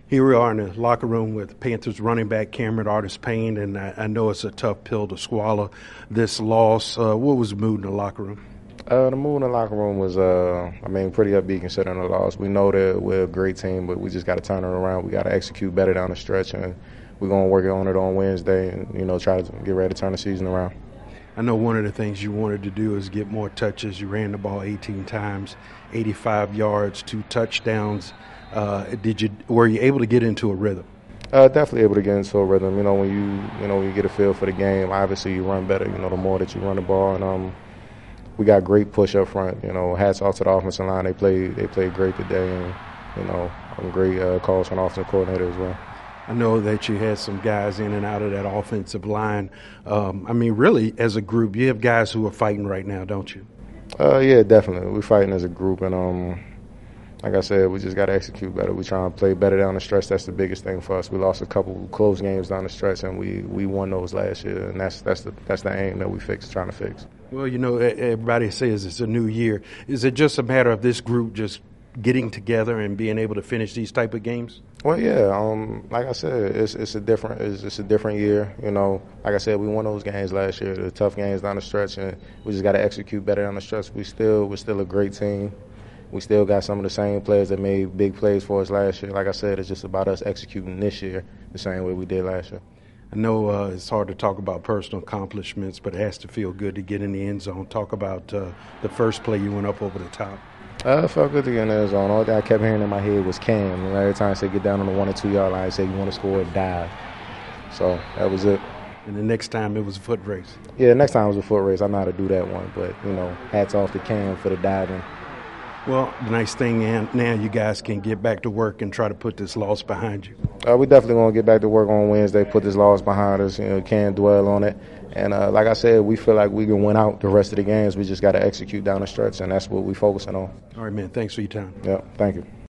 Here we are in the locker room with Panthers running back Cameron Artis-Payne, and I know it's a tough pill to swallow, this loss. What was the mood in the locker room? The mood in the locker room was, pretty upbeat considering the loss. We know that we're a great team, but we just got to turn it around. We got to execute better down the stretch, and we're going to work on it on Wednesday and, try to get ready to turn the season around. I know one of the things you wanted to do is get more touches. You ran the ball 18 times, 85 yards, 2 touchdowns. Were you able to get into a rhythm? Definitely able to get into a rhythm. When you get a feel for the game, obviously you run better. The more that you run the ball, and we got great push up front. Hats off to the offensive line. They played great today, and great calls from the offensive coordinator as well. I know that you had some guys in and out of that offensive line. Really, as a group, you have guys who are fighting right now, don't you? Yeah, definitely. We're fighting as a group, and like I said, we just got to execute better. We're trying to play better down the stretch. That's the biggest thing for us. We lost a couple close games down the stretch, and we won those last year, and that's the aim that we trying to fix. Well, everybody says it's a new year. Is it just a matter of this group just getting together and being able to finish these type of games? Well, yeah. Like I said, it's a different year. Like I said, we won those games last year, the tough games down the stretch, and we just got to execute better down the stretch. We're still a great team. We still got some of the same players that made big plays for us last year. Like I said, it's just about us executing this year the same way we did last year. I know it's hard to talk about personal accomplishments, but it has to feel good to get in the end zone. Talk about the first play you went up over the top. It felt good to get in the end zone. All that I kept hearing in my head was Cam. Every time I said get down on the 1 or 2 yard line, I said you want to score a dive. So that was it. And the next time it was a foot race. Yeah, the next time it was a foot race. I know how to do that one, but hats off to Cam for the diving. Well, the nice thing now you guys can get back to work and try to put this loss behind you. We definitely going to get back to work on Wednesday, put this loss behind us. Can't dwell on it. And like I said, we feel like we can win out the rest of the games. We just got to execute down the stretch, and that's what we're focusing on. All right, man. Thanks for your time. Yeah, thank you.